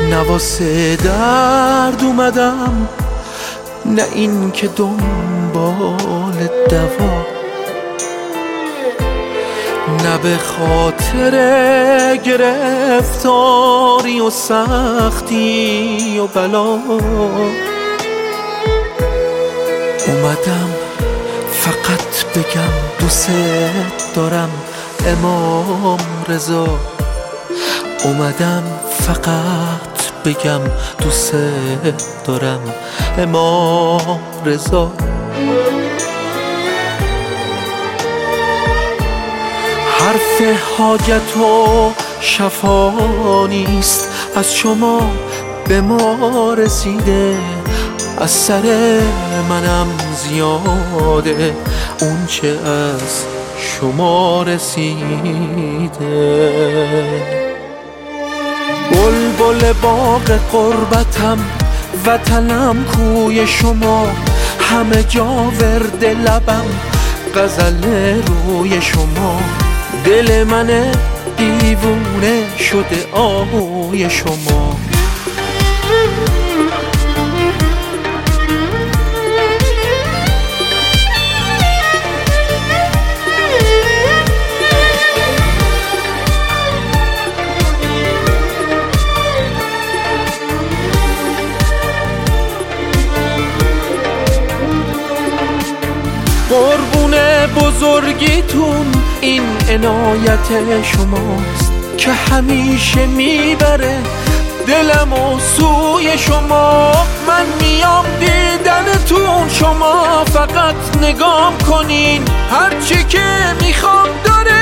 نه واسه درد اومدم، نه این که دنبال دوا، نه به خاطر گرفتاری و سختی و بلا. اومدم فقط بگم دوست دارم امام رضا، اومدم فقط بگم دوست دارم امام رضا. حرف حاجت و شفا نیست، از شما به ما رسیده، از سر منم زیاده اون چه از شما رسیده. بلبل باغ قربتم، وطنم کوی شما، همه جا ورد لبم غزل روی شما. دل من دیوونه شده آهوی شما. قربون بزرگیتون این عنایت شماست که همیشه میبره دلم و سوی شما. من میام دیدنتون، شما فقط نگام کنین، هرچی که میخوام داره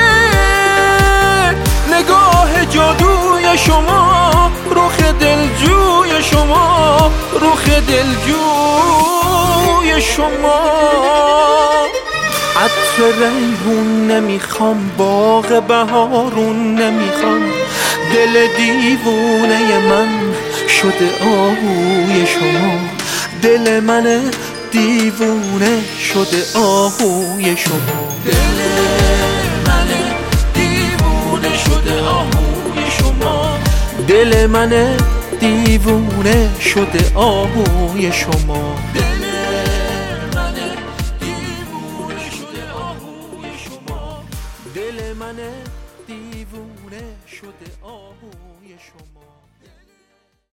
نگاه جادوی شما، رخ دلجوی شما، رخ دلجوی شما. عطر ریحون نمیخوام، باغ بهارون نمیخوام، دل دیوونه من شده آهوی شما. دل من دیوونه شده آهوی شما. دل من دیوونه شده آهوی شما. دل من دیوونه شده آهوی شما. دل من دیوونه شده آهوی شما.